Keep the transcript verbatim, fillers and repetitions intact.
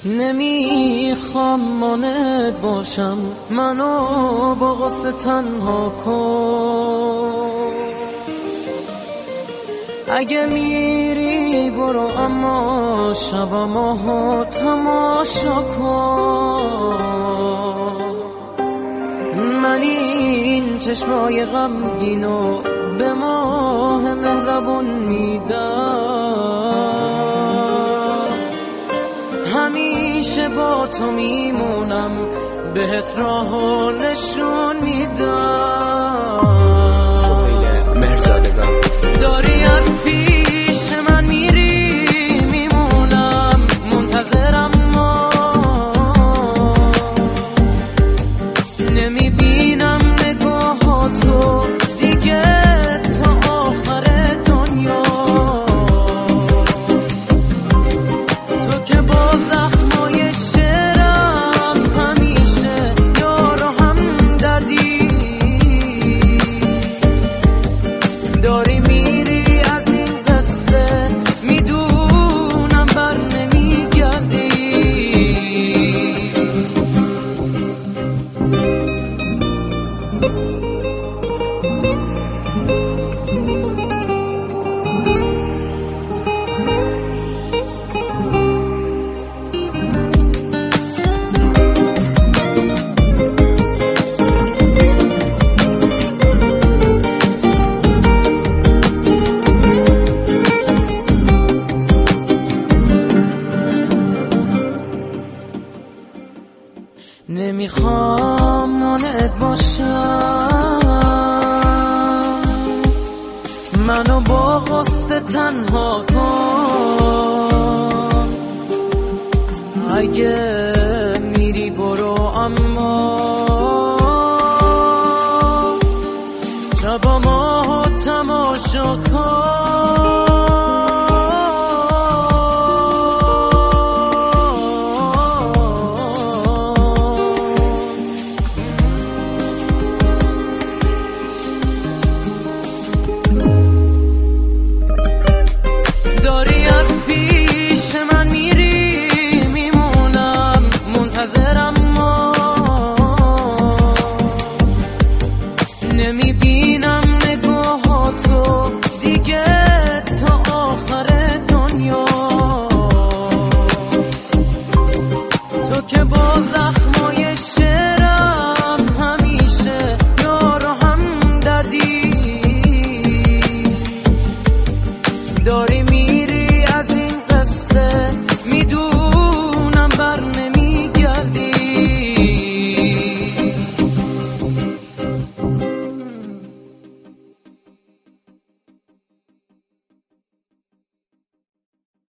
نمیخوام مانعت باشم، منو با غصه تنها کن. اگه میری برو، اما شب ماهو تماشا کن. من این چشمای غمگینو به ماه مهربون میدم، همیشه با تو میمونم، بهت راهو نشون میدم. سهیل مهرزادگان داری از پیش من میری، میمونم منتظرم، ما نمیبینم نگاهاتو دیگه تا آخر دنیا. تو که با زخمای شعرم همیشه یار و همدردی، داری میری از این قصه، میدونم بر نمیگردی. نمیخوام مانعت باشم، منو با غصه تنها کن. اگه